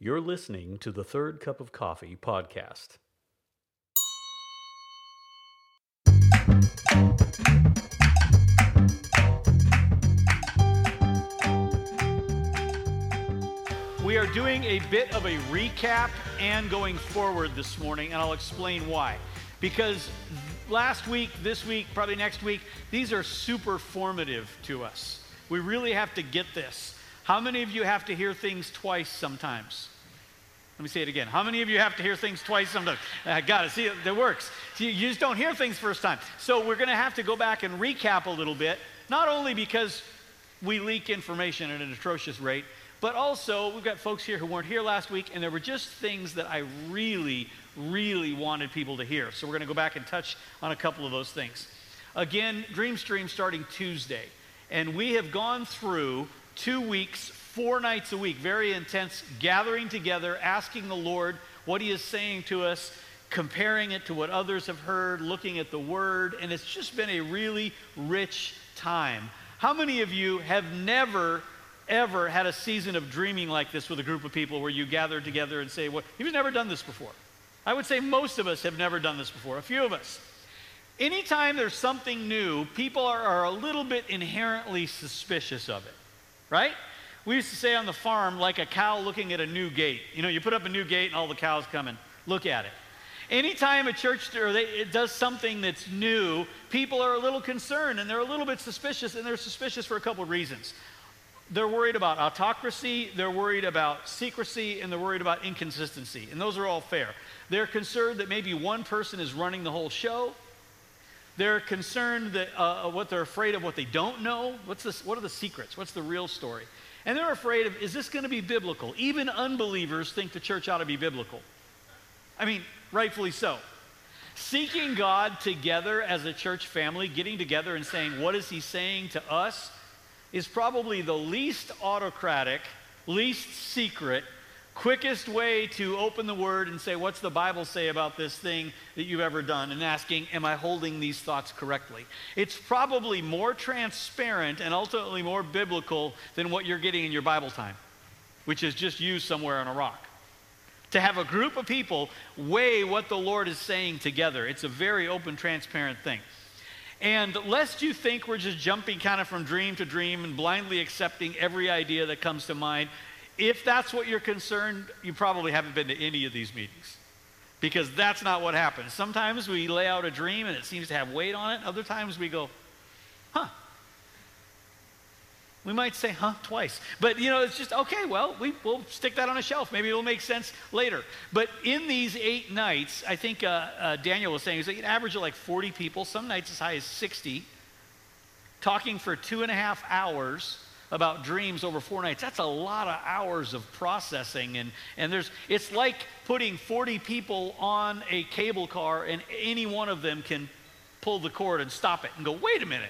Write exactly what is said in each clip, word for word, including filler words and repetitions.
You're listening to the Third Cup of Coffee podcast. We are doing a bit of a recap and going forward this morning, and I'll explain why. Because last week, this week, probably next week, these are super formative to us. We really have to get this. How many of you have to hear things twice sometimes? Let me say it again. How many of you have to hear things twice sometimes? I got it. See, it works. You just don't hear things first time. So we're going to have to go back and recap a little bit, not only because we leak information at an atrocious rate, but also we've got folks here who weren't here last week, and there were just things that I really, really wanted people to hear. So we're going to go back and touch on a couple of those things. Again, Dream Stream starting Tuesday, and we have gone through two weeks, four nights a week, very intense, gathering together, asking the Lord what He is saying to us, comparing it to what others have heard, looking at the Word, and it's just been a really rich time. How many of you have never, ever had a season of dreaming like this with a group of people where you gather together and say, well, you've never done this before? I would say most of us have never done this before, a few of us. Anytime there's something new, people are, are a little bit inherently suspicious of it, right? We used to say on the farm, like a cow looking at a new gate. You know, you put up a new gate and all the cows come and look at it. Anytime a church or they, it does something that's new, people are a little concerned and they're a little bit suspicious, and they're suspicious for a couple of reasons. They're worried about autocracy, they're worried about secrecy, and they're worried about inconsistency. And those are all fair. They're concerned that maybe one person is running the whole show. They're concerned that uh, what they're afraid of what they don't know. What's this, what are the secrets? What's the real story? And they're afraid of, is this going to be biblical? Even unbelievers think the church ought to be biblical. I mean, rightfully so. Seeking God together as a church family, getting together and saying, what is He saying to us, is probably the least autocratic, least secret, quickest way to open the Word and say, what's the Bible say about this thing that you've ever done? And asking, am I holding these thoughts correctly? It's probably more transparent and ultimately more biblical than what you're getting in your Bible time, which is just you somewhere on a rock. To have a group of people weigh what the Lord is saying together, it's a very open, transparent thing. And lest you think we're just jumping kind of from dream to dream and blindly accepting every idea that comes to mind, if that's what you're concerned, you probably haven't been to any of these meetings, because that's not what happens. Sometimes we lay out a dream and it seems to have weight on it. Other times we go, huh. We might say, huh, twice. But, you know, it's just, okay, well, we, we'll stick that on a shelf. Maybe it'll make sense later. But in these eight nights, I think uh, uh, Daniel was saying, he was like an average of like forty people, some nights as high as sixty, talking for two and a half hours about dreams over four nights. That's a lot of hours of processing. And, and there's, it's like putting forty people on a cable car and any one of them can pull the cord and stop it and go, wait a minute.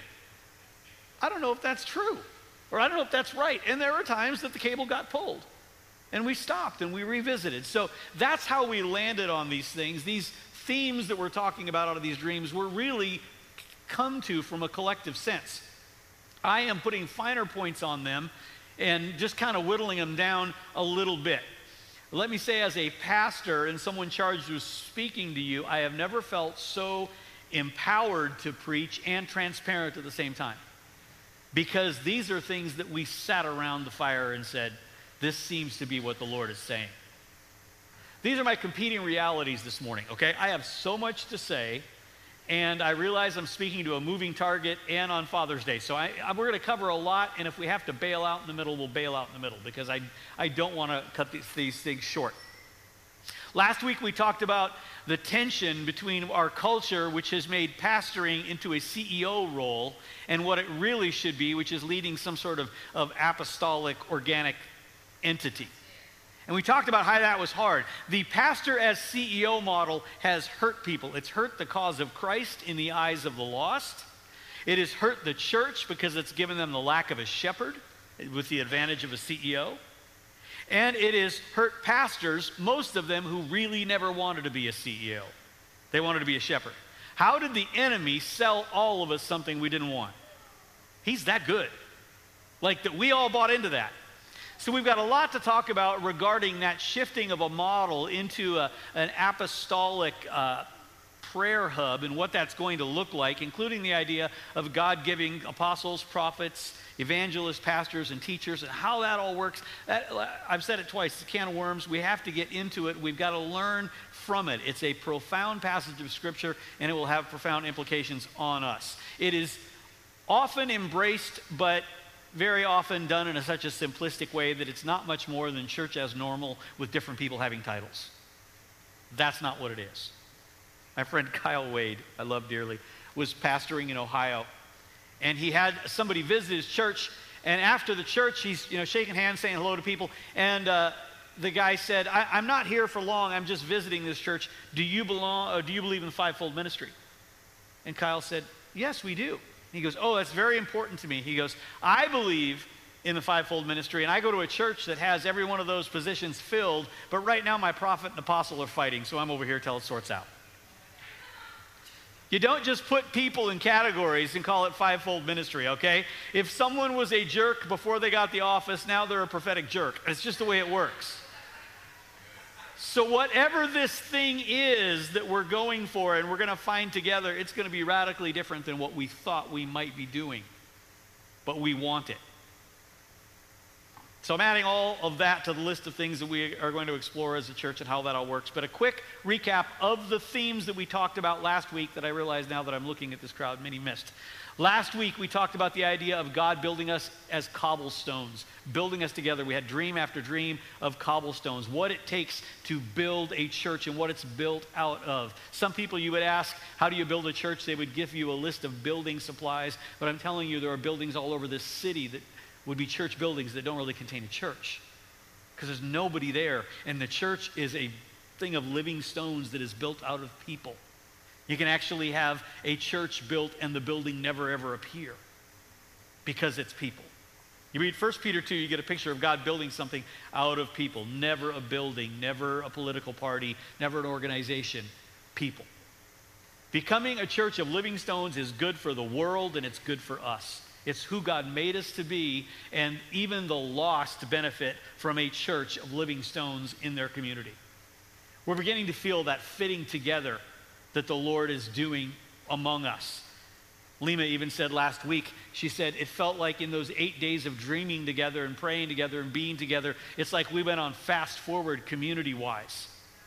I don't know if that's true. Or I don't know if that's right. And there were times that the cable got pulled. And we stopped and we revisited. So that's how we landed on these things. These themes that we're talking about out of these dreams were really come to from a collective sense. I am putting finer points on them and just kind of whittling them down a little bit. Let me say, as a pastor and someone charged with speaking to you, I have never felt so empowered to preach and transparent at the same time. Because these are things that we sat around the fire and said, this seems to be what the Lord is saying. These are my competing realities this morning, okay? I have so much to say, and I realize I'm speaking to a moving target and on Father's Day. So I, I, we're going to cover a lot, and if we have to bail out in the middle, we'll bail out in the middle, because I, I don't want to cut these, these things short. Last week we talked about the tension between our culture, which has made pastoring into a C E O role, and what it really should be, which is leading some sort of, of apostolic, organic entity. And we talked about how that was hard. The pastor as C E O model has hurt people. It's hurt the cause of Christ in the eyes of the lost. It has hurt the church because it's given them the lack of a shepherd with the advantage of a C E O. And it has hurt pastors, most of them who really never wanted to be a C E O. They wanted to be a shepherd. How did the enemy sell all of us something we didn't want? He's that good. Like that we all bought into that. So we've got a lot to talk about regarding that shifting of a model into a, an apostolic uh, prayer hub and what that's going to look like, including the idea of God giving apostles, prophets, evangelists, pastors, and teachers, and how that all works. That, I've said it twice, it's a can of worms. We have to get into it. We've got to learn from it. It's a profound passage of Scripture, and it will have profound implications on us. It is often embraced, but very often done in a, such a simplistic way that it's not much more than church as normal with different people having titles. That's not what it is. My friend Kyle Wade, I love dearly, was pastoring in Ohio, and he had somebody visit his church, and after the church, he's you know shaking hands, saying hello to people, and uh, the guy said, I, I'm not here for long, I'm just visiting this church. Do you belong, or do you believe in the fivefold ministry? And Kyle said, yes, we do. He goes, oh, that's very important to me. He goes, I believe in the fivefold ministry, and I go to a church that has every one of those positions filled, but right now my prophet and apostle are fighting, so I'm over here till it sorts out. You don't just put people in categories and call it fivefold ministry, okay? If someone was a jerk before they got the office, now they're a prophetic jerk. It's just the way it works. So whatever this thing is that we're going for and we're going to find together, it's going to be radically different than what we thought we might be doing. But we want it. So I'm adding all of that to the list of things that we are going to explore as a church and how that all works. But a quick recap of the themes that we talked about last week that I realize now that I'm looking at this crowd, many missed. Last week, we talked about the idea of God building us as cobblestones, building us together. We had dream after dream of cobblestones, what it takes to build a church and what it's built out of. Some people you would ask, how do you build a church? They would give you a list of building supplies, but I'm telling you there are buildings all over this city that would be church buildings that don't really contain a church because there's nobody there, and the church is a thing of living stones that is built out of people. You can actually have a church built and the building never ever appear because it's people. You read First Peter two, you get a picture of God building something out of people. Never a building, never a political party, never an organization, people. Becoming a church of living stones is good for the world and it's good for us. It's who God made us to be, and even the lost benefit from a church of living stones in their community. We're beginning to feel that fitting together that the Lord is doing among us. Lima even said last week, she said, it felt like in those eight days of dreaming together and praying together and being together, it's like we went on fast forward community-wise.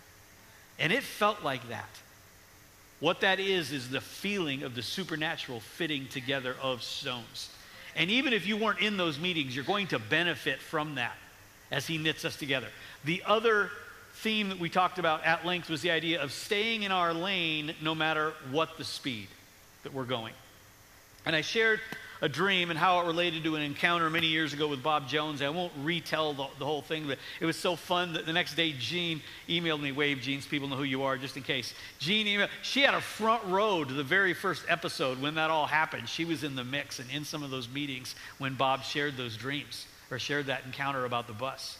And it felt like that. What that is, is the feeling of the supernatural fitting together of stones. And even if you weren't in those meetings, you're going to benefit from that as he knits us together. The other theme that we talked about at length was the idea of staying in our lane no matter what the speed that we're going. And I shared a dream and how it related to an encounter many years ago with Bob Jones. I won't retell the, the whole thing, but it was so fun that the next day Jean emailed me. Wave, Jean, so people know who you are, just in case. Jean emailed. She had a front row to the very first episode when that all happened. She was in the mix and in some of those meetings when Bob shared those dreams or shared that encounter about the bus.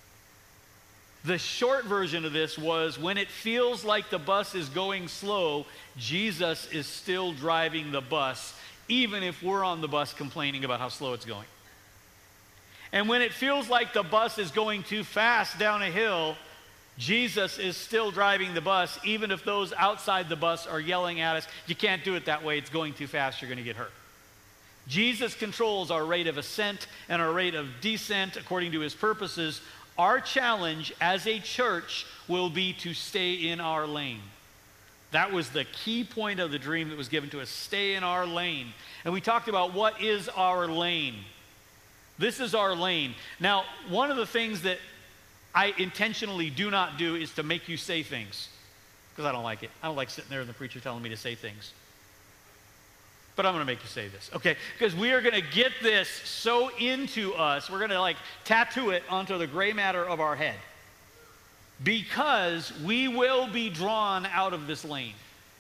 The short version of this was, when it feels like the bus is going slow, Jesus is still driving the bus, even if we're on the bus complaining about how slow it's going. And when it feels like the bus is going too fast down a hill, Jesus is still driving the bus, even if those outside the bus are yelling at us, you can't do it that way, it's going too fast, you're going to get hurt. Jesus controls our rate of ascent and our rate of descent according to his purposes. Our challenge as a church will be to stay in our lane. That was the key point of the dream that was given to us. Stay in our lane. And we talked about what is our lane. This is our lane. Now, one of the things that I intentionally do not do is to make you say things, because I don't like it. I don't like sitting there and the preacher telling me to say things. But I'm going to make you say this, okay? Because we are going to get this so into us, we're going to like tattoo it onto the gray matter of our head. Because we will be drawn out of this lane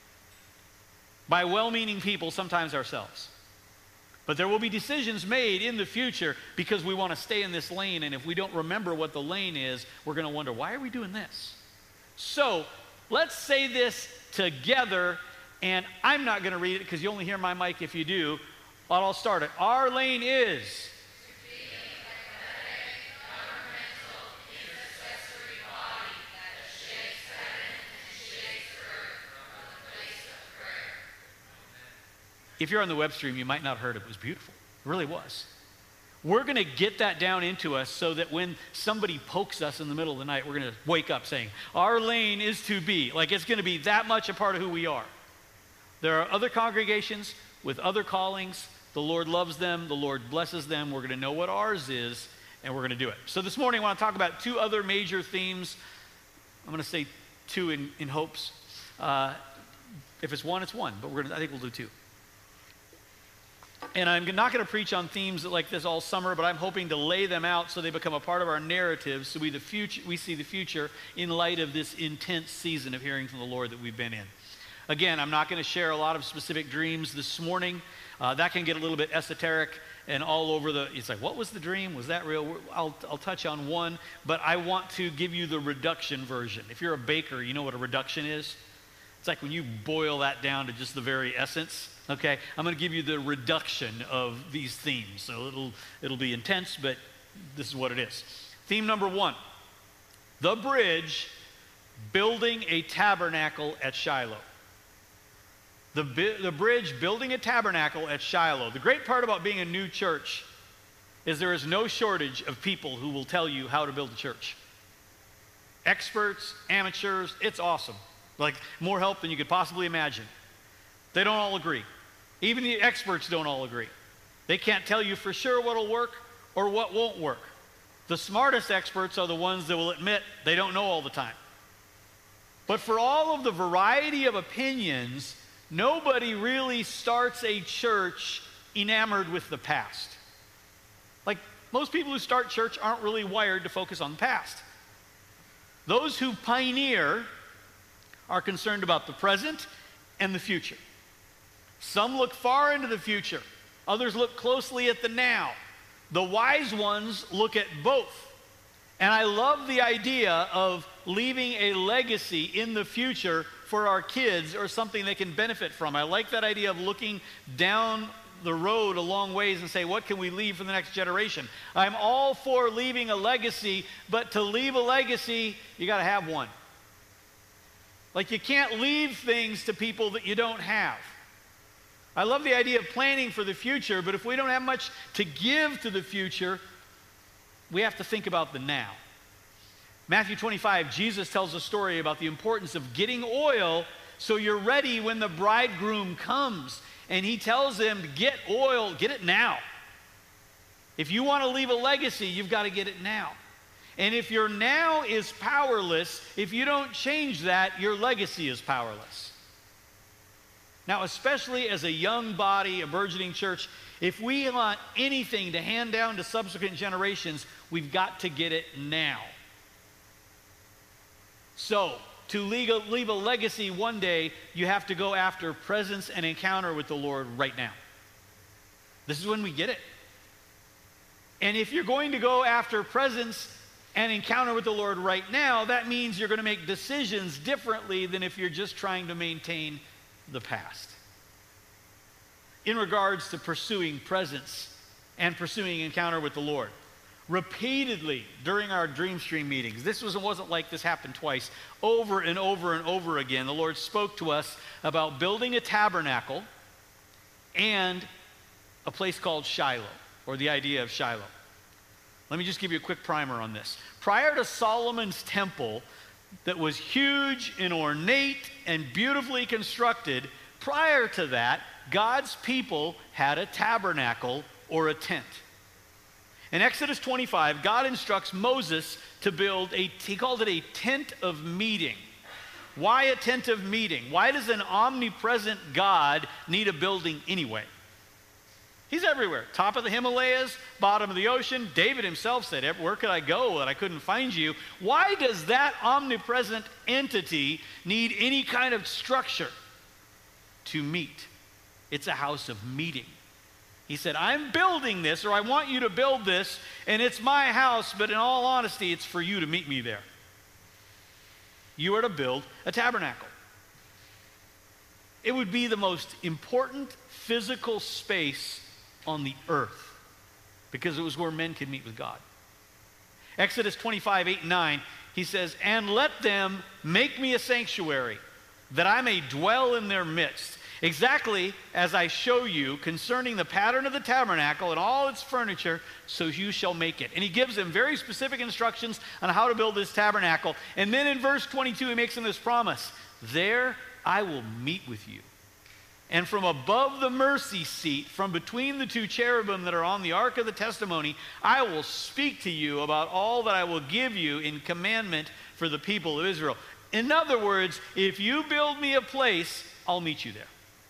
by well-meaning people, sometimes ourselves. But there will be decisions made in the future because we want to stay in this lane, and if we don't remember what the lane is, we're going to wonder, why are we doing this? So let's say this together, and I'm not going to read it because you only hear my mic if you do, but I'll start it. Our lane is... If you're on the web stream, you might not have heard it. It was beautiful. It really was. We're going to get that down into us so that when somebody pokes us in the middle of the night, we're going to wake up saying, our lane is to be. Like it's going to be that much a part of who we are. There are other congregations with other callings. The Lord loves them. The Lord blesses them. We're going to know what ours is, and we're going to do it. So this morning, I want to talk about two other major themes. I'm going to say two in, in hopes. Uh, if it's one, it's one, but we're going to, I think we'll do two. And I'm not going to preach on themes like this all summer, but I'm hoping to lay them out so they become a part of our narrative, so we, the future, we see the future in light of this intense season of hearing from the Lord that we've been in. Again, I'm not going to share a lot of specific dreams this morning. Uh, that can get a little bit esoteric and all over the, it's like, what was the dream? Was that real? I'll, I'll touch on one, but I want to give you the reduction version. If you're a baker, you know what a reduction is? It's like when you boil that down to just the very essence. Okay, I'm going to give you the reduction of these themes. So it'll, it'll be intense, but this is what it is. Theme number one, the bridge, building a tabernacle at Shiloh. The, the bridge, building a tabernacle at Shiloh. The great part about being a new church is there is no shortage of people who will tell you how to build a church. Experts, amateurs, it's awesome. Like more help than you could possibly imagine. They don't all agree. Even the experts don't all agree. They can't tell you for sure what'll work or what won't work. The smartest experts are the ones that will admit they don't know all the time. But for all of the variety of opinions, nobody really starts a church enamored with the past. Like most people who start church aren't really wired to focus on the past. Those who pioneer are concerned about the present and the future. Some look far into the future. Others look closely at the now. The wise ones look at both. And I love the idea of leaving a legacy in the future for our kids or something they can benefit from. I like that idea of looking down the road a long ways and say, what can we leave for the next generation? I'm all for leaving a legacy, but to leave a legacy, you got to have one. Like you can't leave things to people that you don't have. I love the idea of planning for the future, but if we don't have much to give to the future, we have to think about the now. Matthew twenty-five, Jesus tells a story about the importance of getting oil so you're ready when the bridegroom comes. And he tells them to get oil, get it now. If you want to leave a legacy, you've got to get it now. And if your now is powerless, if you don't change that, your legacy is powerless. Now, especially as a young body, a burgeoning church, if we want anything to hand down to subsequent generations, we've got to get it now. So, to leave a, leave a legacy one day, you have to go after presence and encounter with the Lord right now. This is when we get it. And if you're going to go after presence and encounter with the Lord right now, that means you're going to make decisions differently than if you're just trying to maintain the past. In regards to pursuing presence and pursuing encounter with the Lord, repeatedly during our Dreamstream meetings, this was, wasn't like this happened twice, over and over and over again, the Lord spoke to us about building a tabernacle and a place called Shiloh, or the idea of Shiloh. Let me just give you a quick primer on this. Prior to Solomon's temple, that was huge and ornate and beautifully constructed, prior to that, God's people had a tabernacle or a tent. In Exodus twenty-five, God instructs Moses to build a, he called it a tent of meeting. Why a tent of meeting? Why does an omnipresent God need a building anyway? He's everywhere. Top of the Himalayas, bottom of the ocean. David himself said, where could I go that I couldn't find you? Why does that omnipresent entity need any kind of structure to meet? It's a house of meeting. He said, I'm building this, or I want you to build this, and it's my house, but in all honesty, it's for you to meet me there. You are to build a tabernacle. It would be the most important physical space on the earth, because it was where men could meet with God. Exodus twenty-five, eight and nine, he says, and let them make me a sanctuary, that I may dwell in their midst. exactly as I show you concerning the pattern of the tabernacle and all its furniture, so you shall make it. And he gives them very specific instructions on how to build this tabernacle. And then in verse twenty-two, he makes them this promise: there I will meet with you. And from above the mercy seat, from between the two cherubim that are on the ark of the testimony, I will speak to you about all that I will give you in commandment for the people of Israel. In other words, if you build me a place, I'll meet you there.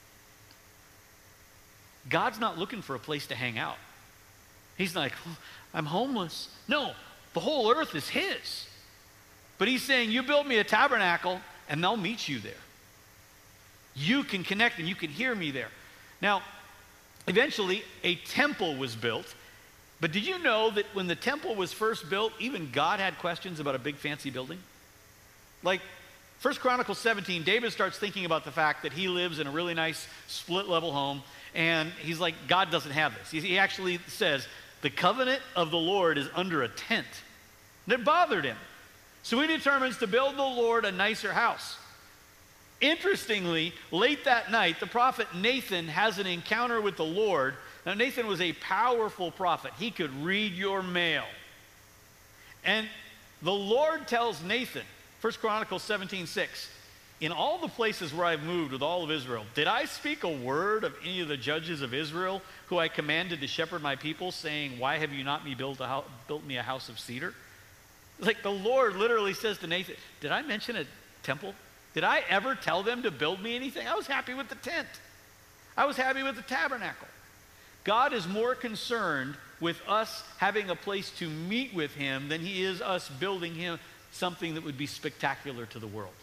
God's not looking for a place to hang out. He's like, oh, I'm homeless. No, the whole earth is his. But he's saying, you build me a tabernacle and I'll meet you there. You can connect and you can hear me there. Now, eventually a temple was built. But did you know that when the temple was first built, even God had questions about a big fancy building? Like, First Chronicles seventeen, David starts thinking about the fact that he lives in a really nice split-level home, and he's like, God doesn't have this. He actually says, the covenant of the Lord is under a tent. And it bothered him. So he determines to build the Lord a nicer house. Interestingly, late that night, the prophet Nathan has an encounter with the Lord. Now, Nathan was a powerful prophet. He could read your mail. And the Lord tells Nathan, First Chronicles seventeen six, in all the places where I've moved with all of Israel, did I speak a word of any of the judges of Israel who I commanded to shepherd my people, saying, why have you not me built, a house, built me a house of cedar? Like the Lord literally says to Nathan, did I mention a temple? Did I ever tell them to build me anything? I was happy with the tent. I was happy with the tabernacle. God is more concerned with us having a place to meet with him than he is us building him something that would be spectacular to the world.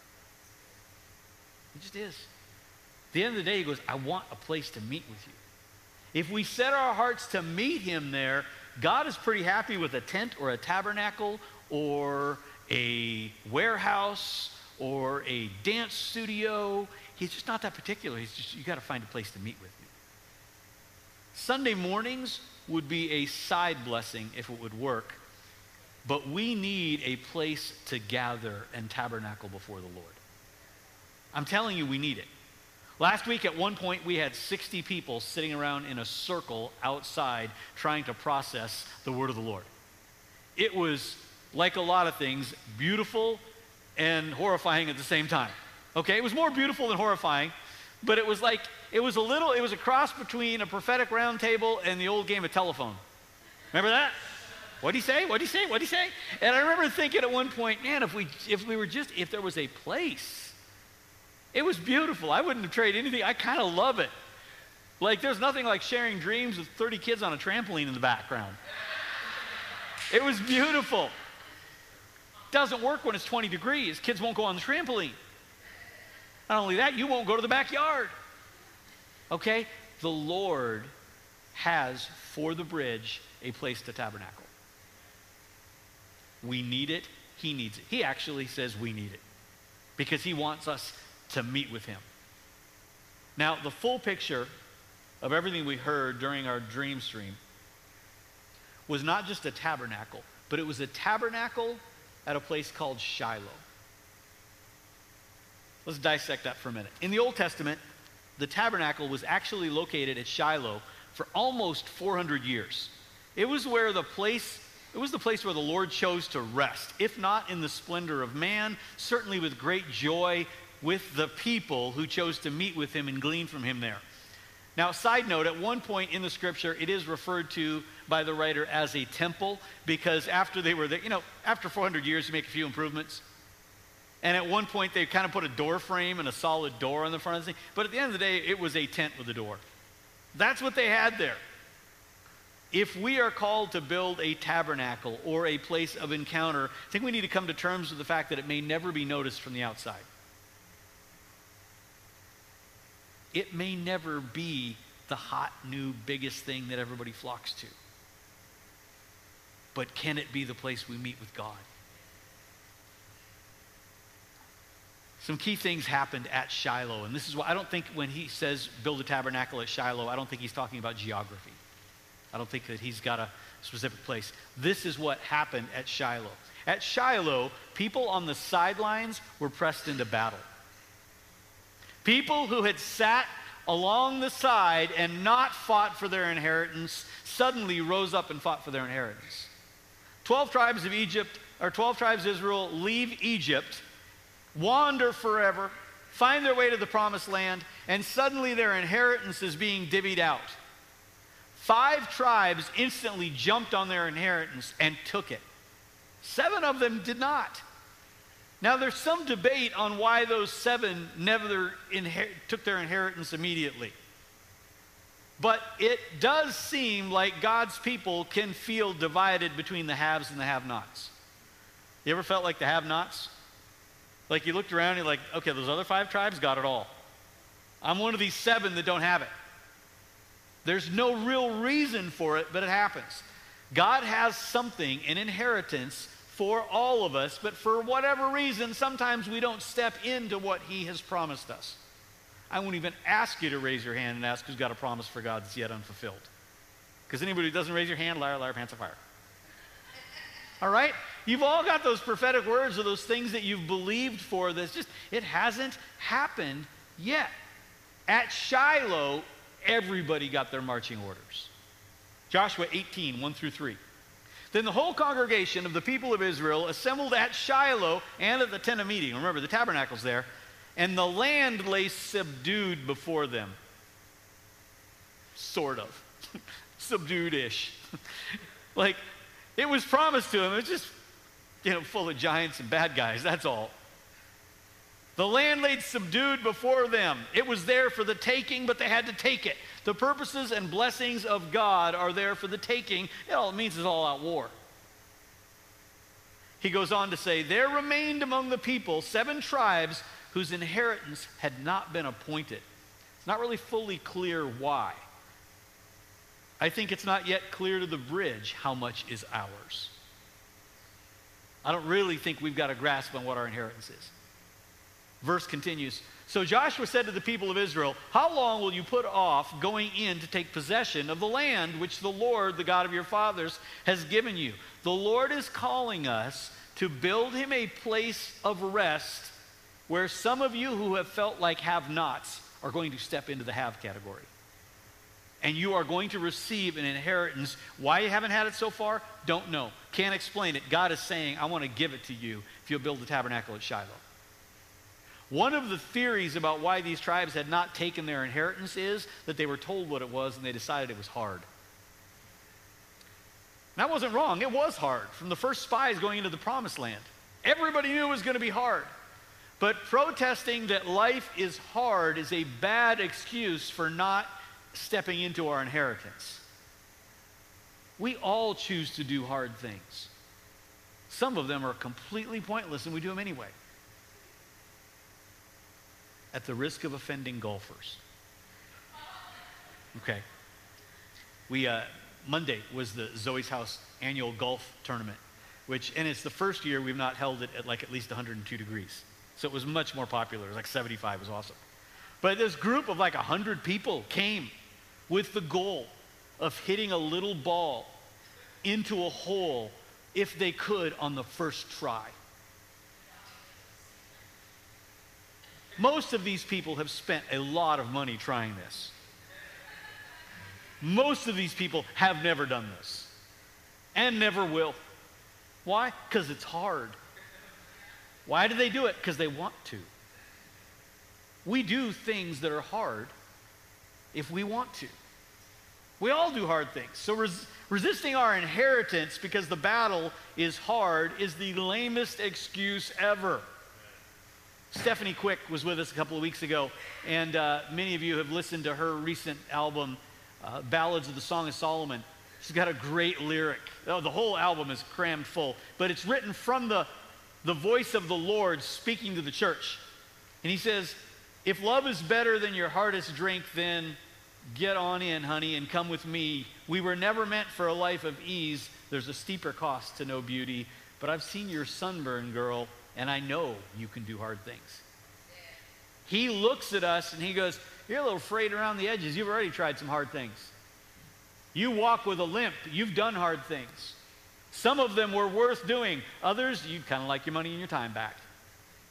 It just is. At the end of the day, he goes, I want a place to meet with you. If we set our hearts to meet him there, God is pretty happy with a tent or a tabernacle or a warehouse or a dance studio. He's just not that particular. He's just, you got to find a place to meet with me. Sunday mornings would be a side blessing if it would work, but we need a place to gather and tabernacle before the Lord. I'm telling you, we need it. Last week at one point we had sixty people sitting around in a circle outside trying to process the word of the Lord. It was, like a lot of things, beautiful and horrifying at the same time. Okay, it was more beautiful than horrifying, but it was like, it was a little, it was a cross between a prophetic round table and the old game of telephone. Remember that? What'd he say? What'd he say? What'd he say? And I remember thinking at one point, man, if we if we were just, if there was a place, it was beautiful. I wouldn't have traded anything. I kind of love it. Like, there's nothing like sharing dreams with thirty kids on a trampoline in the background. It was beautiful. Doesn't work when it's twenty degrees. Kids won't go on the trampoline. Not only that, you won't go to the backyard. Okay? The Lord has, for the bridge, a place to tabernacle. We need it. He needs it. He actually says we need it because he wants us to meet with him. Now, the full picture of everything we heard during our dream stream was not just a tabernacle, but it was a tabernacle at a place called Shiloh. Let's dissect that for a minute. In the Old Testament, the tabernacle was actually located at Shiloh for almost four hundred years. It was where the place, it was the place where the Lord chose to rest, if not in the splendor of man, certainly with great joy with the people who chose to meet with him and glean from him there. Now, side note, at one point in the scripture, it is referred to by the writer as a temple because after they were there, you know, after four hundred years, you make a few improvements. And at one point, they kind of put a door frame and a solid door on the front of the thing. But at the end of the day, it was a tent with a door. That's what they had there. If we are called to build a tabernacle or a place of encounter, I think we need to come to terms with the fact that it may never be noticed from the outside. It may never be the hot, new, biggest thing that everybody flocks to. But can it be the place we meet with God? Some key things happened at Shiloh, and this is why I don't think when he says build a tabernacle at Shiloh, I don't think he's talking about geography. I don't think that he's got a specific place. This is what happened at Shiloh. At Shiloh, people on the sidelines were pressed into battle. People who had sat along the side and not fought for their inheritance suddenly rose up and fought for their inheritance. Twelve tribes of Egypt, or twelve tribes of Israel, leave Egypt, wander forever, find their way to the promised land, and suddenly their inheritance is being divvied out. Five tribes instantly jumped on their inheritance and took it. Seven of them did not. Now, there's some debate on why those seven never inher- took their inheritance immediately. But it does seem like God's people can feel divided between the haves and the have-nots. You ever felt like the have-nots? Like you looked around and you're like, okay, those other five tribes got it all. I'm one of these seven that don't have it. There's no real reason for it, but it happens. God has something, an inheritance, for all of us, but for whatever reason, sometimes we don't step into what he has promised us. I won't even ask you to raise your hand and ask who's got a promise for God that's yet unfulfilled. Because anybody who doesn't raise your hand, liar, liar, pants of fire. All right? You've all got those prophetic words or those things that you've believed for that's just, it hasn't happened yet. At Shiloh, everybody got their marching orders. Joshua eighteen, one through three. Then the whole congregation of the people of Israel assembled at Shiloh and at the tent of meeting. Remember, the tabernacle's there. And the land lay subdued before them. Sort of. Subdued-ish. Like, it was promised to them. It was just, you know, full of giants and bad guys. That's all. The land lay subdued before them. It was there for the taking, but they had to take it. The purposes and blessings of God are there for the taking. It all it means is all-out war. He goes on to say, there remained among the people seven tribes whose inheritance had not been appointed. It's not really fully clear why. I think it's not yet clear to the bridge how much is ours. I don't really think we've got a grasp on what our inheritance is. Verse continues, so Joshua said to the people of Israel, how long will you put off going in to take possession of the land which the Lord, the God of your fathers, has given you? The Lord is calling us to build him a place of rest where some of you who have felt like have-nots are going to step into the have category. And you are going to receive an inheritance. Why you haven't had it so far? Don't know. Can't explain it. God is saying, I want to give it to you if you'll build the tabernacle at Shiloh. One of the theories about why these tribes had not taken their inheritance is that they were told what it was and they decided it was hard. That wasn't wrong. It was hard. From the first spies going into the promised land, everybody knew it was going to be hard. But protesting that life is hard is a bad excuse for not stepping into our inheritance. We all choose to do hard things. Some of them are completely pointless and we do them anyway. At the risk of offending golfers. Okay. We, uh, Monday was the Zoe's House annual golf tournament, which, and it's the first year we've not held it at like at least one hundred two degrees. So it was much more popular. It was like seventy-five, it was awesome. But this group of like one hundred people came with the goal of hitting a little ball into a hole if they could on the first try. Most of these people have spent a lot of money trying this. Most of these people have never done this and never will. Why? Because it's hard. Why do they do it? Because they want to. We do things that are hard if we want to. We all do hard things. So res- resisting our inheritance because the battle is hard is the lamest excuse ever. Stephanie Quick was with us a couple of weeks ago, and uh, many of you have listened to her recent album, uh, Ballads of the Song of Solomon. She's got a great lyric. Oh, the whole album is crammed full, but it's written from the, the voice of the Lord speaking to the church. And he says, if love is better than your hardest drink, then get on in, honey, and come with me. We were never meant for a life of ease. There's a steeper cost to know beauty, but I've seen your sunburn, girl, and I know you can do hard things. He looks at us and he goes, you're a little frayed around the edges. You've already tried some hard things. You walk with a limp. You've done hard things. Some of them were worth doing. Others, you'd kind of like your money and your time back.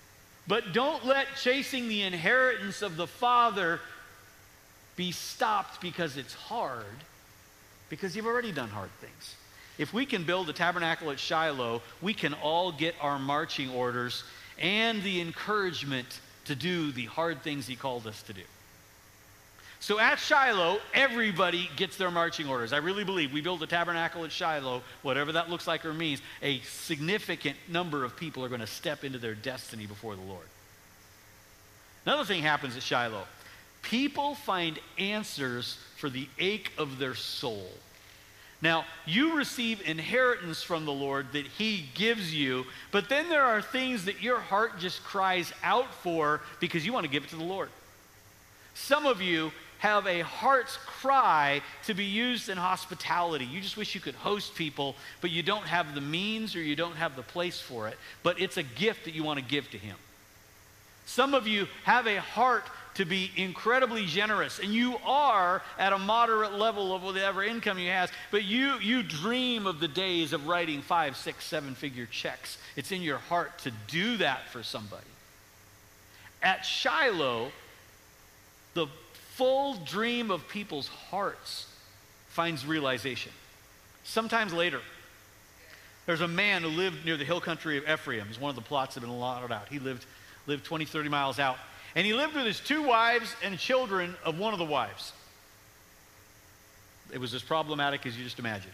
But don't let chasing the inheritance of the Father be stopped because it's hard, because you've already done hard things. If we can build a tabernacle at Shiloh, we can all get our marching orders and the encouragement to do the hard things he called us to do. So at Shiloh, everybody gets their marching orders. I really believe we build a tabernacle at Shiloh, whatever that looks like or means, a significant number of people are going to step into their destiny before the Lord. Another thing happens at Shiloh. People find answers for the ache of their soul. Now, you receive inheritance from the Lord that he gives you, but then there are things that your heart just cries out for because you want to give it to the Lord. Some of you have a heart's cry to be used in hospitality. You just wish you could host people, but you don't have the means or you don't have the place for it. But it's a gift that you want to give to him. Some of you have a heart to be incredibly generous, and you are at a moderate level of whatever income you have, but you, you dream of the days of writing five, six, seven-figure checks. It's in your heart to do that for somebody. At Shiloh, the full dream of people's hearts finds realization. Sometimes later, there's a man who lived near the hill country of Ephraim. It's one of the plots that have been allotted out. He lived, lived twenty, thirty miles out. And he lived with his two wives and children of one of the wives. It was as problematic as you just imagined.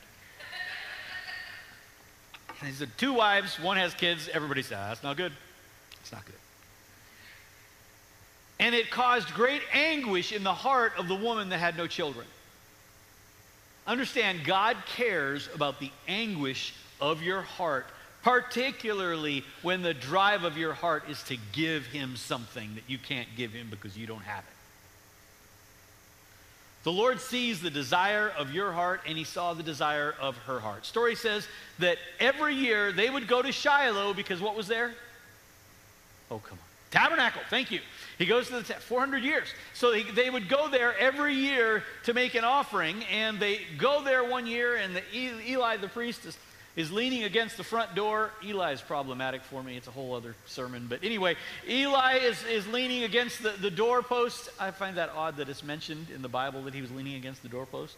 And he said, two wives, one has kids. Everybody said, ah, that's not good. It's not good. And it caused great anguish in the heart of the woman that had no children. Understand, God cares about the anguish of your heart, particularly when the drive of your heart is to give him something that you can't give him because you don't have it. The Lord sees the desire of your heart, and he saw the desire of her heart. Story says that every year they would go to Shiloh because what was there? Oh, come on. Tabernacle, thank you. He goes to the ta- four hundred years. So they, they would go there every year to make an offering, and they go there one year, and the, Eli the priest is, is leaning against the front door. Eli is problematic for me. It's a whole other sermon. But anyway, Eli is, is leaning against the, the doorpost. I find that odd that it's mentioned in the Bible that he was leaning against the doorpost.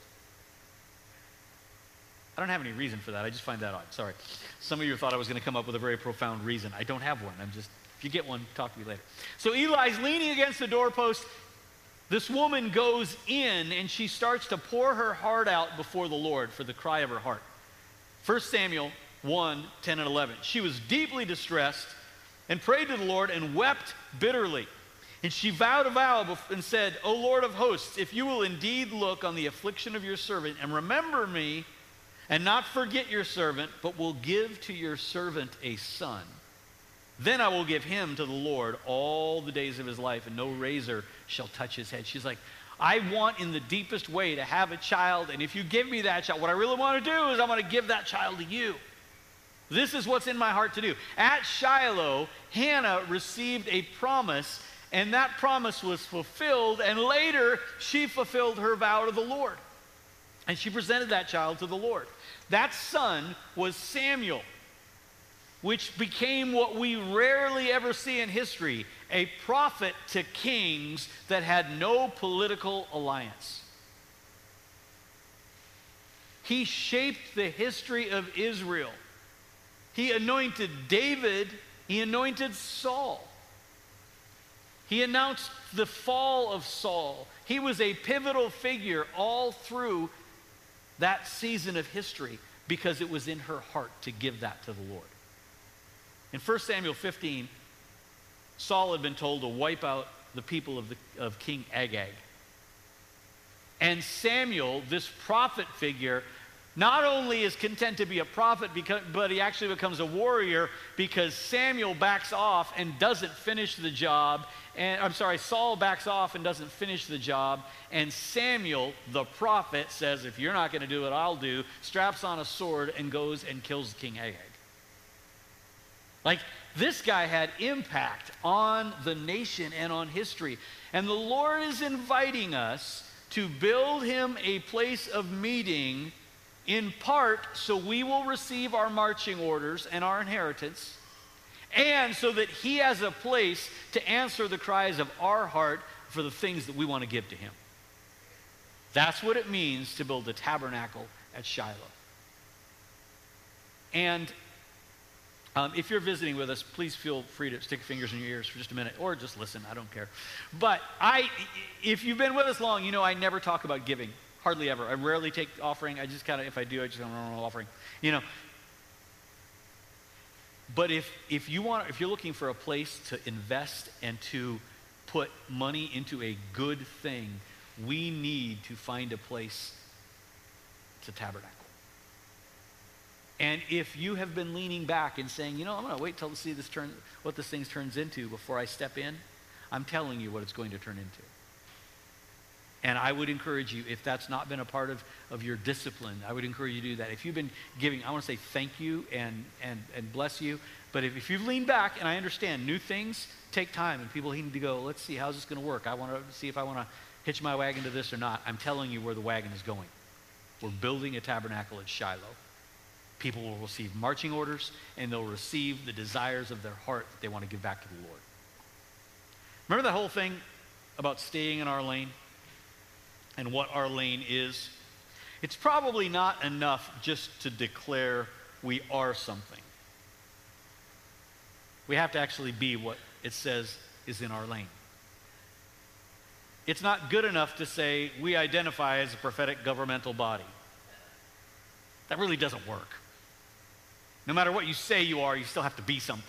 I don't have any reason for that. I just find that odd. Sorry. Some of you thought I was going to come up with a very profound reason. I don't have one. I'm just... If you get one, talk to me later. So Eli's leaning against the doorpost. This woman goes in and she starts to pour her heart out before the Lord for the cry of her heart. First Samuel one, ten and eleven. She was deeply distressed and prayed to the Lord and wept bitterly. And she vowed a vow and said, O Lord of hosts, if you will indeed look on the affliction of your servant and remember me and not forget your servant, but will give to your servant a son, then I will give him to the Lord all the days of his life, and no razor shall touch his head. She's like, I want in the deepest way to have a child, and if you give me that child, what I really want to do is I'm going to give that child to you. This is what's in my heart to do. At Shiloh, Hannah received a promise, and that promise was fulfilled, and later she fulfilled her vow to the Lord. And she presented that child to the Lord. That son was Samuel, which became what we rarely ever see in history, a prophet to kings that had no political alliance. He shaped the history of Israel. He anointed David, he anointed Saul. He announced the fall of Saul. He was a pivotal figure all through that season of history because it was in her heart to give that to the Lord. In First Samuel fifteen, Saul had been told to wipe out the people of, the, of King Agag. And Samuel, this prophet figure, not only is content to be a prophet, because, but he actually becomes a warrior because Samuel backs off and doesn't finish the job. And I'm sorry, Saul backs off and doesn't finish the job. And Samuel, the prophet, says, if you're not going to do what I'll do, straps on a sword and goes and kills King Agag. Like, this guy had impact on the nation and on history. And the Lord is inviting us to build him a place of meeting, in part so we will receive our marching orders and our inheritance, and so that he has a place to answer the cries of our heart for the things that we want to give to him. That's what it means to build a tabernacle at Shiloh. And um, if you're visiting with us, please feel free to stick your fingers in your ears for just a minute, or just listen, I don't care. But I, if you've been with us long, you know I never talk about giving, hardly ever. I rarely take offering. I just kind of, if I do, I just don't know offering, you know. But if if you want, if you're looking for a place to invest and to put money into a good thing, we need to find a place to tabernacle. And if you have been leaning back and saying, you know, I'm going to wait till to see this turn, what this thing turns into before I step in, I'm telling you what it's going to turn into. And I would encourage you, if that's not been a part of, of your discipline, I would encourage you to do that. If you've been giving, I want to say thank you and, and, and bless you. But if, if you've leaned back, and I understand new things take time, and people need to go, let's see, how's this going to work? I want to see if I want to hitch my wagon to this or not. I'm telling you where the wagon is going. We're building a tabernacle at Shiloh. People will receive marching orders, and they'll receive the desires of their heart that they want to give back to the Lord. Remember that whole thing about staying in our lane and what our lane is? It's probably not enough just to declare we are something. We have to actually be what it says is in our lane. It's not good enough to say we identify as a prophetic governmental body. That really doesn't work. No matter what you say you are, you still have to be something.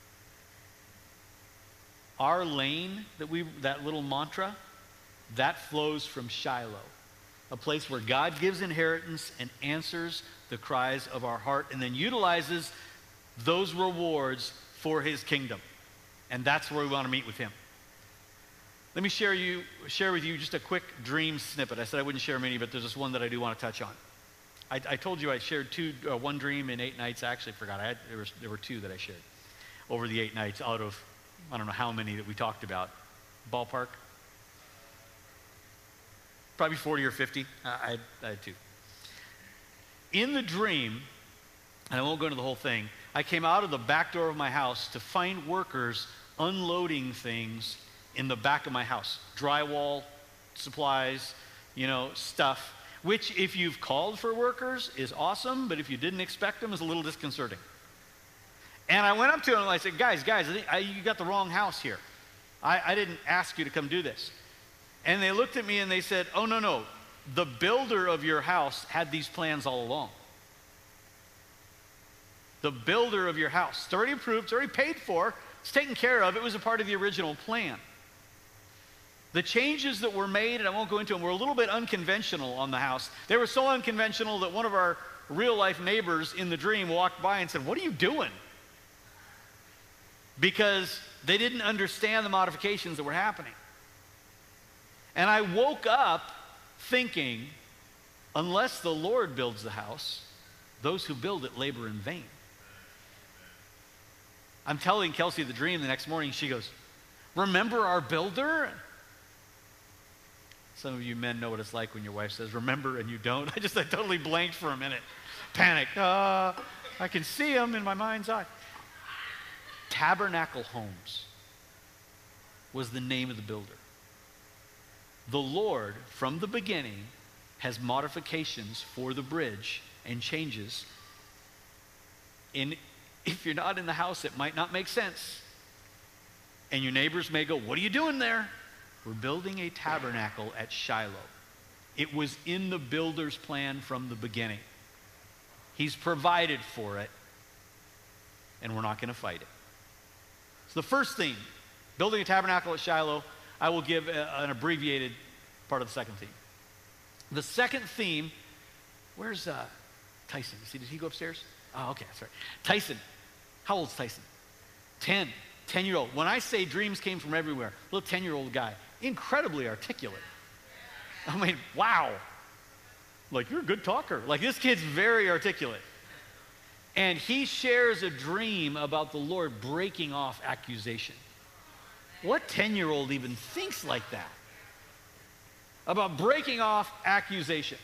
Our lane, that we that little mantra, that flows from Shiloh, a place where God gives inheritance and answers the cries of our heart, and then utilizes those rewards for his kingdom. And that's where we want to meet with him. Let me share you share with you just a quick dream snippet. I said I wouldn't share many, but there's this one that I do want to touch on. I, I told you I shared two, uh, one dream in eight nights. I actually forgot. I had, there, was, there were two that I shared over the eight nights out of, I don't know how many that we talked about. Ballpark? Probably forty or fifty. Uh, I, had, I had two. In the dream, and I won't go into the whole thing, I came out of the back door of my house to find workers unloading things in the back of my house. Drywall, supplies, you know, stuff. Which, if you've called for workers, is awesome, but if you didn't expect them, is a little disconcerting. And I went up to them and I said, guys, guys, I think, I, you got the wrong house here. I, I didn't ask you to come do this. And they looked at me and they said, oh, no, no. The builder of your house had these plans all along. The builder of your house. It's already approved. It's already paid for. It's taken care of. It was a part of the original plan. The changes that were made, and I won't go into them, were a little bit unconventional on the house. They were so unconventional that one of our real-life neighbors in the dream walked by and said, what are you doing? Because they didn't understand the modifications that were happening. And I woke up thinking, unless the Lord builds the house, those who build it labor in vain. I'm telling Kelsey the dream the next morning. She goes, remember our builder? Some of you men know what it's like when your wife says, remember, and you don't. I just I totally blanked for a minute. Panicked. Uh, I can see him in my mind's eye. Tabernacle Homes was the name of the builder. The Lord, from the beginning, has modifications for the bridge and changes. And if you're not in the house, it might not make sense. And your neighbors may go, what are you doing there? We're building a tabernacle at Shiloh. It was in the builder's plan from the beginning. He's provided for it, and we're not going to fight it. So the first theme, building a tabernacle at Shiloh, I will give a, an abbreviated part of the second theme. The second theme, where's uh, Tyson? See, did he go upstairs? Oh, okay, sorry. Tyson, how old's Tyson? ten, ten-year-old. When I say dreams came from everywhere, little ten-year-old guy, incredibly articulate. I mean, wow. Like, you're a good talker. Like, this kid's very articulate. And he shares a dream about the Lord breaking off accusation. What ten-year-old even thinks like that? About breaking off accusation.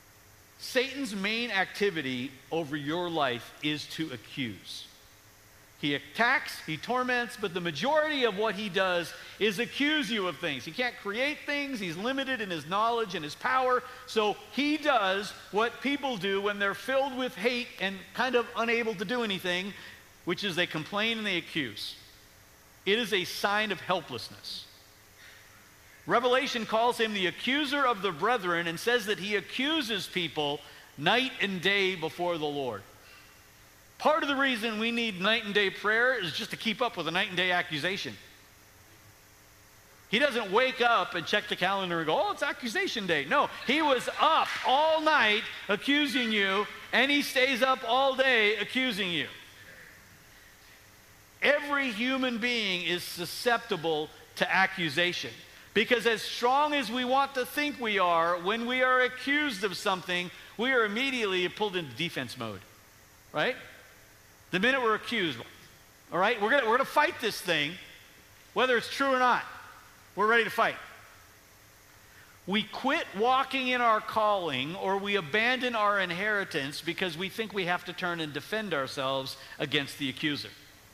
Satan's main activity over your life is to accuse. He attacks, he torments, but the majority of what he does is accuse you of things. He can't create things. He's limited in his knowledge and his power. So he does what people do when they're filled with hate and kind of unable to do anything, which is they complain and they accuse. It is a sign of helplessness. Revelation calls him the accuser of the brethren and says that he accuses people night and day before the Lord. Part of the reason we need night and day prayer is just to keep up with a night and day accusation. He doesn't wake up and check the calendar and go, oh, it's accusation day. No, he was up all night accusing you, and he stays up all day accusing you. Every human being is susceptible to accusation. Because as strong as we want to think we are, when we are accused of something, we are immediately pulled into defense mode, right? The minute we're accused, all right, we're gonna, we're gonna fight this thing, whether it's true or not. We're ready to fight. We quit walking in our calling, or we abandon our inheritance because we think we have to turn and defend ourselves against the accuser.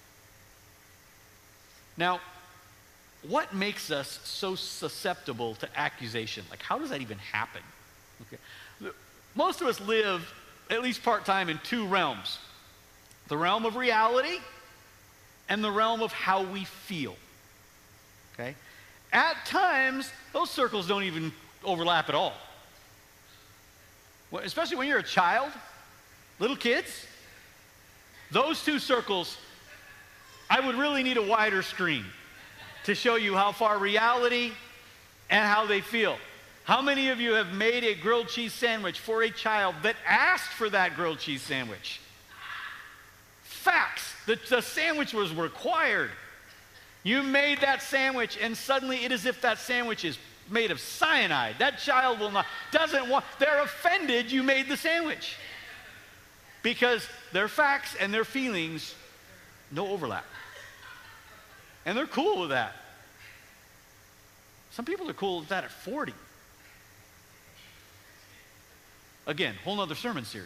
Now, what makes us so susceptible to accusation? Like, how does that even happen? Okay. Most of us live, at least part-time, in two realms. The realm of reality and the realm of how we feel. Okay? At times, those circles don't even overlap at all. Well, especially when you're a child, little kids, those two circles, I would really need a wider screen to show you how far reality and how they feel. How many of you have made a grilled cheese sandwich for a child that asked for that grilled cheese sandwich? Facts. The, the sandwich was required. You made that sandwich, and suddenly it is as if that sandwich is made of cyanide. That child will not, doesn't want, they're offended you made the sandwich. Because their facts and their feelings, no overlap. And they're cool with that. Some people are cool with that at forty. Again, whole nother sermon series.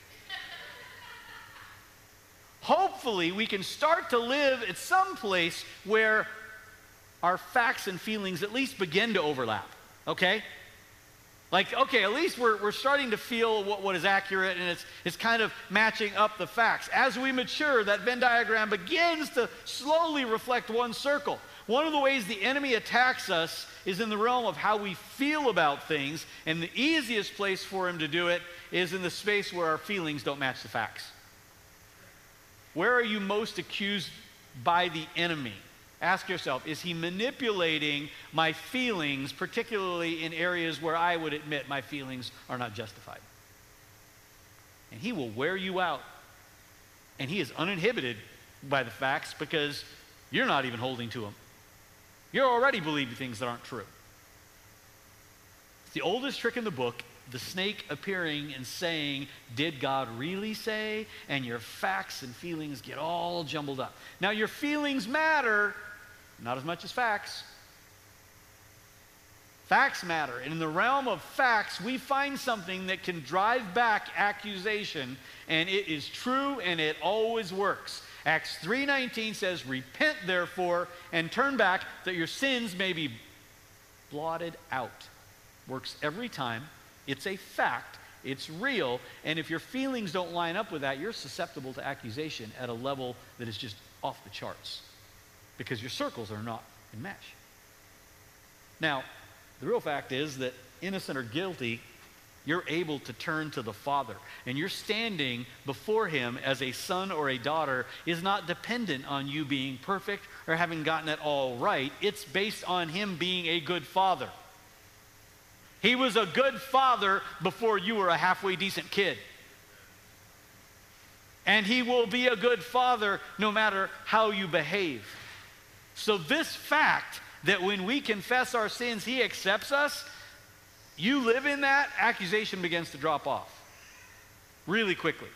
Hopefully, we can start to live at some place where our facts and feelings at least begin to overlap, okay? Like, okay, at least we're, we're starting to feel what, what is accurate, and it's, it's kind of matching up the facts. As we mature, that Venn diagram begins to slowly reflect one circle. One of the ways the enemy attacks us is in the realm of how we feel about things, and the easiest place for him to do it is in the space where our feelings don't match the facts. Where are you most accused by the enemy? Ask yourself, is he manipulating my feelings, particularly in areas where I would admit my feelings are not justified? And he will wear you out. And he is uninhibited by the facts because you're not even holding to them. You're already believing things that aren't true. It's the oldest trick in the book, the snake appearing and saying, did God really say? And your facts and feelings get all jumbled up. Now, your feelings matter, not as much as facts. Facts matter. And in the realm of facts, we find something that can drive back accusation, and it is true and it always works. Acts three nineteen says, repent therefore and turn back that your sins may be blotted out. Works every time. It's a fact. It's real. And if your feelings don't line up with that, you're susceptible to accusation at a level that is just off the charts because your circles are not in match. Now, the real fact is that innocent or guilty, you're able to turn to the Father. And your standing before him as a son or a daughter is not dependent on you being perfect or having gotten it all right. It's based on him being a good father. He was a good father before you were a halfway decent kid. And he will be a good father no matter how you behave. So this fact that when we confess our sins, he accepts us, you live in that, accusation begins to drop off really quickly.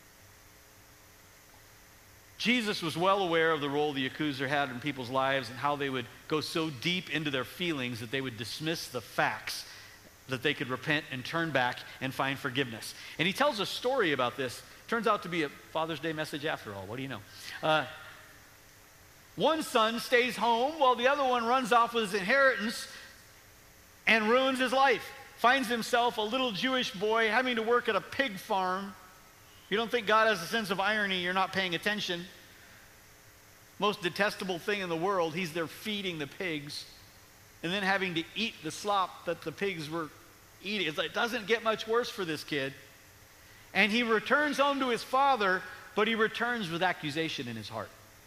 Jesus was well aware of the role the accuser had in people's lives and how they would go so deep into their feelings that they would dismiss the facts, that they could repent and turn back and find forgiveness. And he tells a story about this. Turns out to be a Father's Day message after all. What do you know? Uh, One son stays home while the other one runs off with his inheritance and ruins his life. Finds himself a little Jewish boy having to work at a pig farm. You don't think God has a sense of irony, you're not paying attention. Most detestable thing in the world, he's there feeding the pigs and then having to eat the slop that the pigs were eating. It's like, it doesn't get much worse for this kid. And he returns home to his father, but he returns with accusation in his heart.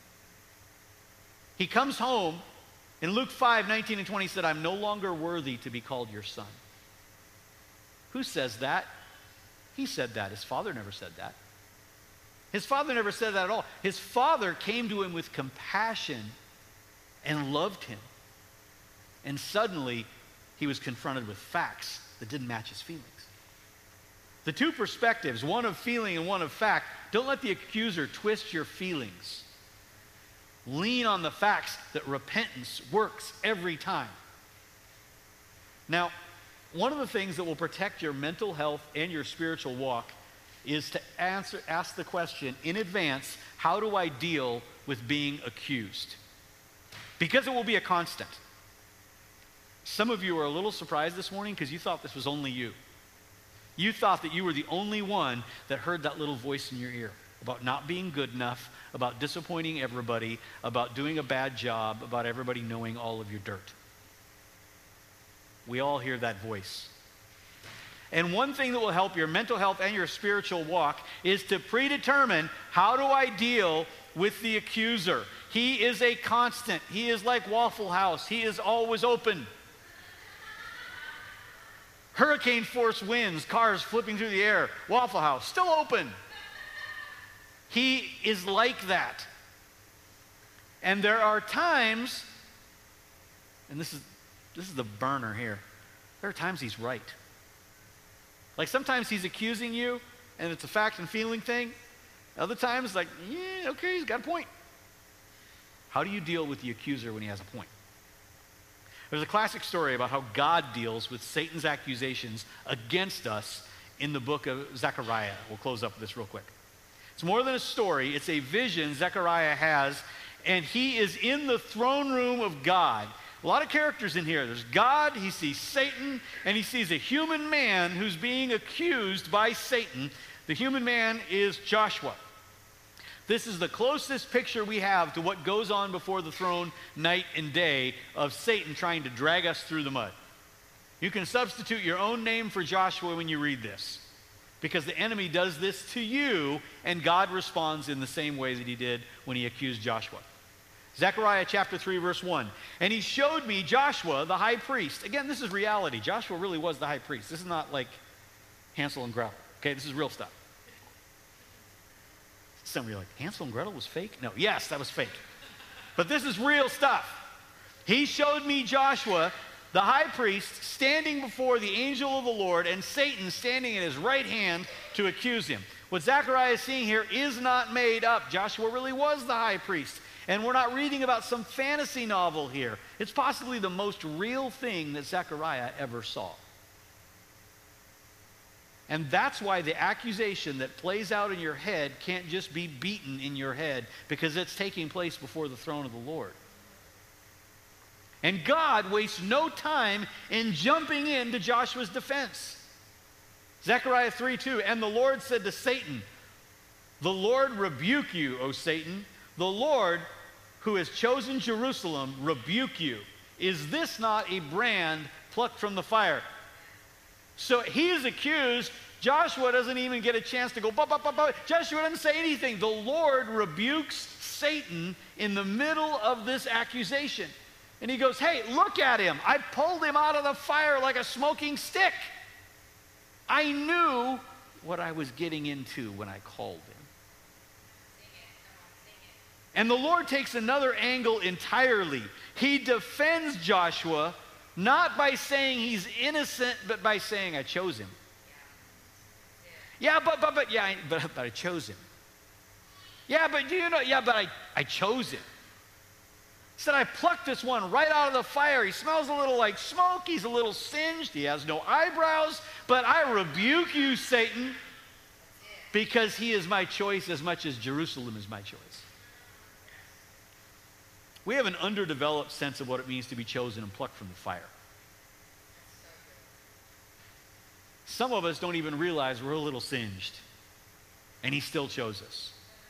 He comes home, in Luke five, nineteen and twenty said, I'm no longer worthy to be called your son. Who says that? He said that. His father never said that. His father never said that at all. His father came to him with compassion and loved him. And suddenly, he was confronted with facts that didn't match his feelings. The two perspectives, one of feeling and one of fact, don't let the accuser twist your feelings. Lean on the facts that repentance works every time. Now, one of the things that will protect your mental health and your spiritual walk is to answer, ask the question in advance, how do I deal with being accused? Because it will be a constant. Some of you are a little surprised this morning because you thought this was only you. You thought that you were the only one that heard that little voice in your ear about not being good enough, about disappointing everybody, about doing a bad job, about everybody knowing all of your dirt. We all hear that voice. And one thing that will help your mental health and your spiritual walk is to predetermine, how do I deal with the accuser? He is a constant. He is like Waffle House. He is always open. Hurricane force winds, cars flipping through the air, Waffle House, still open. He is like that. And there are times, and this is this is the burner here, there are times he's right. Like sometimes he's accusing you, and it's a fact and feeling thing. Other times, like, yeah, okay, he's got a point. How do you deal with the accuser when he has a point? There's a classic story about how God deals with Satan's accusations against us in the book of Zechariah. We'll close up with this real quick. It's more than a story. It's a vision Zechariah has, and he is in the throne room of God. A lot of characters in here. There's God, he sees Satan, and he sees a human man who's being accused by Satan. The human man is Joshua. This is the closest picture we have to what goes on before the throne night and day of Satan trying to drag us through the mud. You can substitute your own name for Joshua when you read this, because the enemy does this to you, and God responds in the same way that he did when he accused Joshua. Zechariah chapter three, verse one. And he showed me Joshua, the high priest. Again, this is reality. Joshua really was the high priest. This is not like Hansel and Gretel. Okay, this is real stuff. Some of you are like, Hansel and Gretel was fake? No, yes, that was fake. But this is real stuff. He showed me Joshua, the high priest, standing before the angel of the Lord, and Satan standing at his right hand to accuse him. What Zechariah is seeing here is not made up. Joshua really was the high priest. And we're not reading about some fantasy novel here. It's possibly the most real thing that Zechariah ever saw. And that's why the accusation that plays out in your head can't just be beaten in your head, because it's taking place before the throne of the Lord. And God wastes no time in jumping into Joshua's defense. Zechariah three two, and the Lord said to Satan, the Lord rebuke you, O Satan. The Lord, who has chosen Jerusalem, rebuke you. Is this not a brand plucked from the fire? So he is accused. Joshua doesn't even get a chance to go, bah, bah, bah, bah. Joshua doesn't say anything. The Lord rebukes Satan in the middle of this accusation. And he goes, hey, look at him. I pulled him out of the fire like a smoking stick. I knew what I was getting into when I called him. And the Lord takes another angle entirely. He defends Joshua not by saying he's innocent, but by saying, I chose him. Yeah, but, but, but, yeah, but, but I chose him. Yeah, but do you know, yeah, but I, I chose him. He said, I plucked this one right out of the fire. He smells a little like smoke. He's a little singed. He has no eyebrows. But I rebuke you, Satan, because he is my choice as much as Jerusalem is my choice. We have an underdeveloped sense of what it means to be chosen and plucked from the fire. Some of us don't even realize we're a little singed, and he still chose us.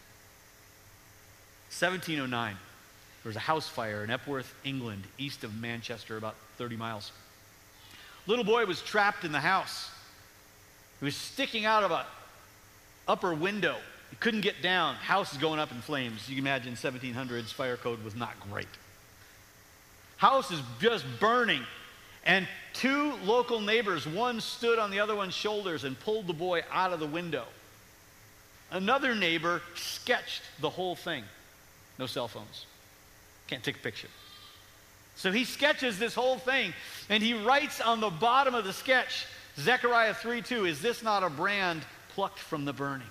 seventeen oh nine, there was a house fire in Epworth, England, east of Manchester, about thirty miles. Little boy was trapped in the house. He was sticking out of an upper window. He couldn't get down. House is going up in flames. You can imagine seventeen hundreds fire code was not great. House is just burning. And two local neighbors, one stood on the other one's shoulders and pulled the boy out of the window. Another neighbor sketched the whole thing. No cell phones. Can't take a picture. So he sketches this whole thing, and he writes on the bottom of the sketch, Zechariah three two, is this not a brand plucked from the burning?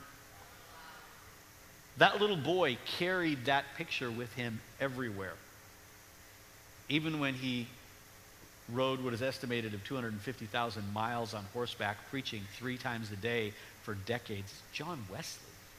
That little boy carried that picture with him everywhere. Even when he rode what is estimated of two hundred fifty thousand miles on horseback, preaching three times a day for decades. John Wesley.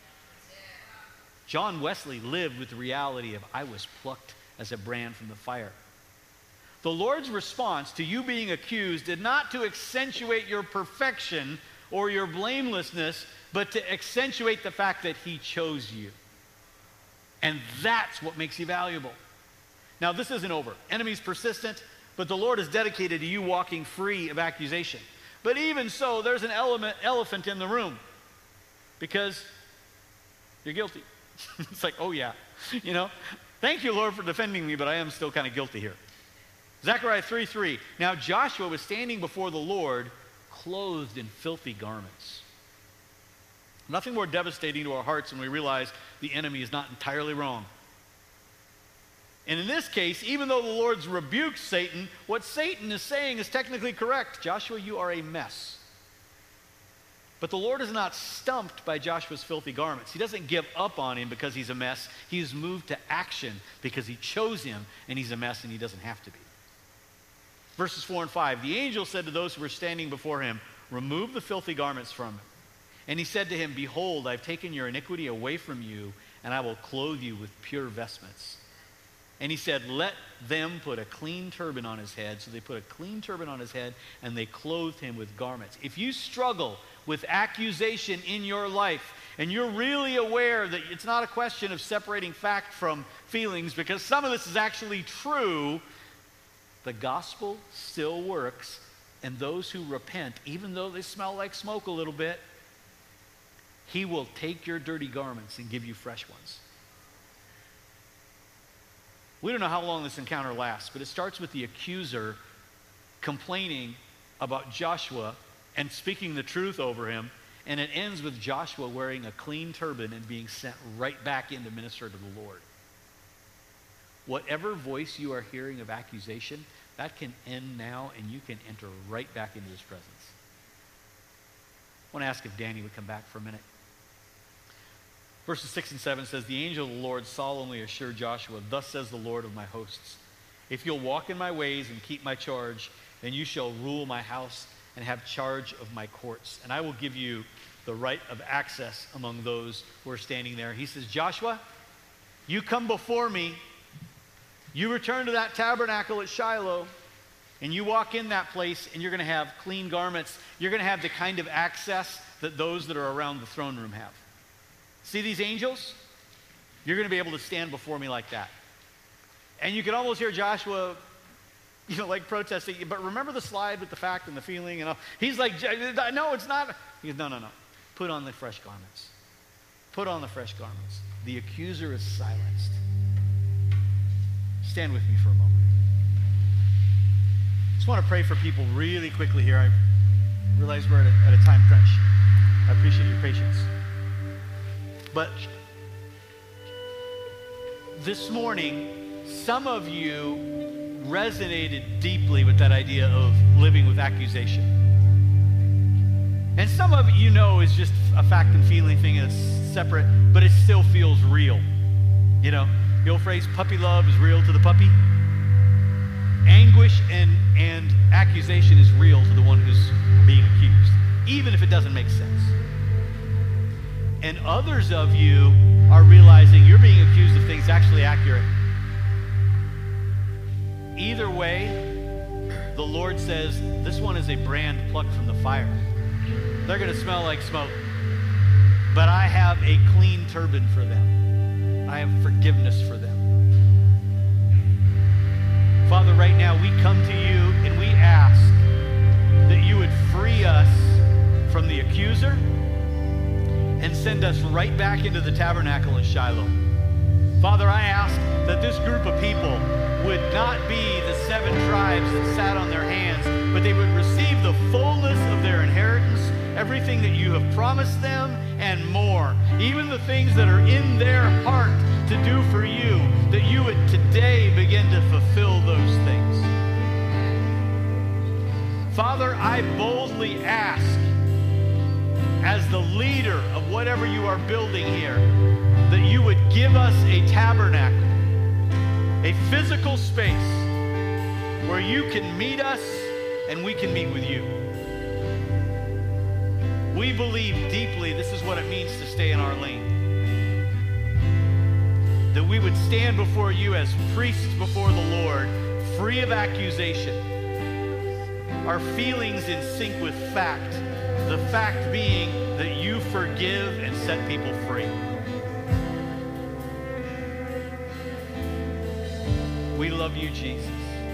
John Wesley lived with the reality of, I was plucked as a brand from the fire. The Lord's response to you being accused did not to accentuate your perfection or your blamelessness, but to accentuate the fact that he chose you. And that's what makes you valuable. Now, this isn't over. Enemy's persistent, but the Lord is dedicated to you walking free of accusation. But even so, there's an element, elephant in the room, because you're guilty. It's like, oh yeah, you know, thank you, Lord, for defending me, but I am still kind of guilty here. Zechariah three three, now Joshua was standing before the Lord, clothed in filthy garments. Nothing more devastating to our hearts when we realize the enemy is not entirely wrong. And in this case, even though the Lord's rebuked Satan, what Satan is saying is technically correct. Joshua, you are a mess. But the Lord is not stumped by Joshua's filthy garments. He doesn't give up on him because he's a mess. He's moved to action because he chose him, and he's a mess and he doesn't have to be. Verses four and five, the angel said to those who were standing before him, remove the filthy garments from him. And he said to him, behold, I've taken your iniquity away from you, and I will clothe you with pure vestments. And he said, let them put a clean turban on his head. So they put a clean turban on his head, and they clothed him with garments. If you struggle with accusation in your life, and you're really aware that it's not a question of separating fact from feelings, because some of this is actually true, the gospel still works, and those who repent, even though they smell like smoke a little bit, he will take your dirty garments and give you fresh ones. We don't know how long this encounter lasts, but it starts with the accuser complaining about Joshua and speaking the truth over him, and it ends with Joshua wearing a clean turban and being sent right back in to minister to the Lord. Whatever voice you are hearing of accusation, that can end now, and you can enter right back into his presence. I want to ask if Danny would come back for a minute. Verses six and seven says, the angel of the Lord solemnly assured Joshua, thus says the Lord of my hosts, if you'll walk in my ways and keep my charge, then you shall rule my house and have charge of my courts. And I will give you the right of access among those who are standing there. He says, Joshua, you come before me. You return to that tabernacle at Shiloh, and you walk in that place, and you're going to have clean garments. You're going to have the kind of access that those that are around the throne room have. See these angels? You're going to be able to stand before me like that. And you can almost hear Joshua, you know, like protesting. But remember the slide with the fact and the feeling? And all. He's like, no, it's not. He goes, no, no, no. Put on the fresh garments. Put on the fresh garments. The accuser is silenced. Stand with me for a moment. I just want to pray for people really quickly here. I realize we're at a, at a time crunch. I appreciate your patience. But this morning, some of you resonated deeply with that idea of living with accusation. And some of it, you know, is just a fact and feeling thing that's separate, but it still feels real. You know, the old phrase, puppy love is real to the puppy. Anguish and, and accusation is real to the one who's being accused, even if it doesn't make sense. And others of you are realizing you're being accused of things actually accurate. Either way, the Lord says, this one is a brand plucked from the fire. They're going to smell like smoke. But I have a clean turban for them. I have forgiveness for them. Father, right now we come to you and we ask that you would free us from the accuser and send us right back into the tabernacle in Shiloh. Father, I ask that this group of people would not be the seven tribes that sat on their hands, but they would receive the fullness of their inheritance, everything that you have promised them and more, even the things that are in their heart to do for you, that you would today begin to fulfill those things. Father, I boldly ask, as the leader of whatever you are building here, that you would give us a tabernacle, a physical space where you can meet us and we can meet with you. We believe deeply this is what it means to stay in our lane. That we would stand before you as priests before the Lord, free of accusation. Our feelings in sync with fact. The fact being that you forgive and set people free. We love you, Jesus.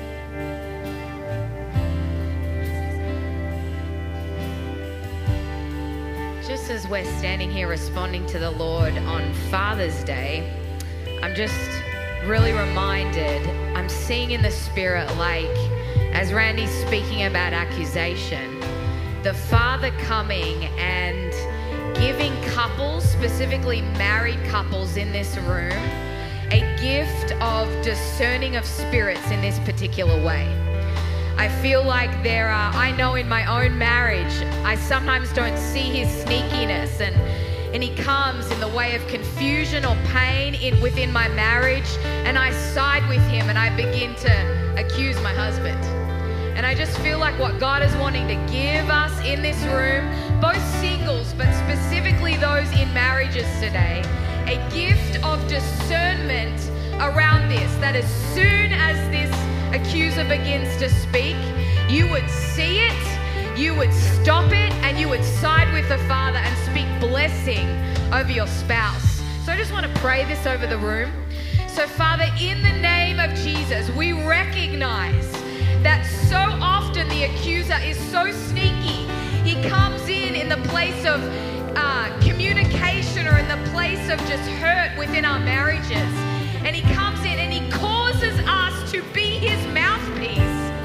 Just as we're standing here responding to the Lord on Father's Day, I'm just really reminded, I'm seeing in the Spirit, like, as Randy's speaking about accusation, the Father coming and giving couples, specifically married couples in this room, a gift of discerning of spirits in this particular way. I feel like there are, I know in my own marriage, I sometimes don't see his sneakiness, and, and he comes in the way of confusion or pain in, within my marriage, and I side with him and I begin to accuse my husband. And I just feel like what God is wanting to give us in this room, both singles, but specifically those in marriages today, a gift of discernment around this, that as soon as this accuser begins to speak, you would see it, you would stop it, and you would side with the Father and speak blessing over your spouse. So I just want to pray this over the room. So Father, in the name of Jesus, we recognize that so often the accuser is so sneaky. He comes in in the place of uh, communication or in the place of just hurt within our marriages. And he comes in and he causes us to be his mouthpiece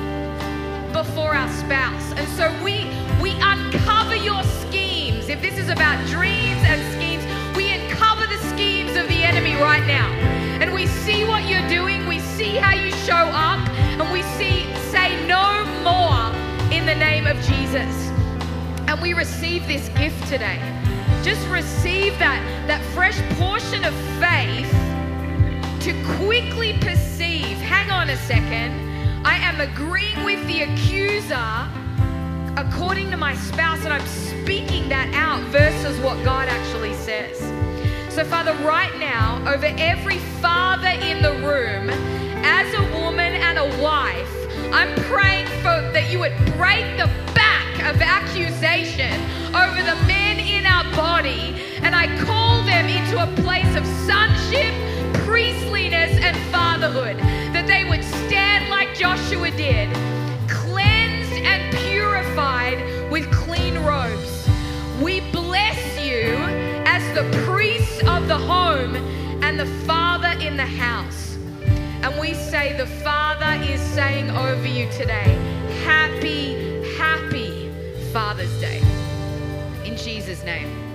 before our spouse. And so we, we uncover your schemes. If this is about dreams and schemes, we uncover the schemes of the enemy right now. And we see what you're doing. We see how you show up. And we see, say no more in the name of Jesus. And we receive this gift today. Just receive that, that fresh portion of faith to quickly perceive, hang on a second, I am agreeing with the accuser according to my spouse, and I'm speaking that out versus what God actually says. So Father, right now, over every father in the room, as a woman and a wife, I'm praying for that you would break the back of accusation over the men in our body, and I call them into a place of sonship, priestliness, and fatherhood, that they would stand like Joshua did, cleansed and purified with clean robes. We bless you as the priest of the home and the father in the house. And we say the Father is saying over you today, happy, happy Father's Day. In Jesus' name.